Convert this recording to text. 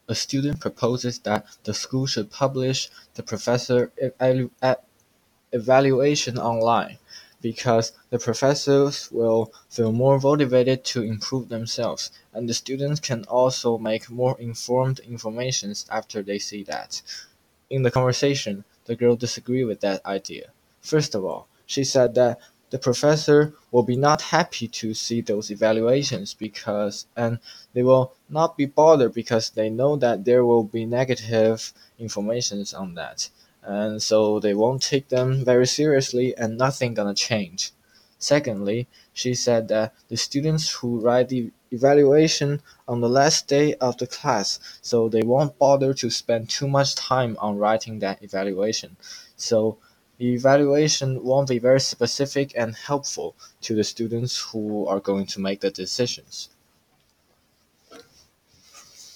a student proposes that the school should publish the professor evaluation online because the professors will feel more motivated to improve themselves, and the students can also make more informed informations after they see that. In the conversation, the girl disagreed with that idea. First of all, she said that the professor will be not happy to see those evaluations because and they will not be bothered because they know that there will be negative informations on that. And so they won't take them very seriously and nothing gonna change. Secondly, she said that the students who write the evaluation on the last day of the class, so they won't bother to spend too much time on writing that evaluation. So the evaluation won't be very specific and helpful to the students who are going to make the decisions.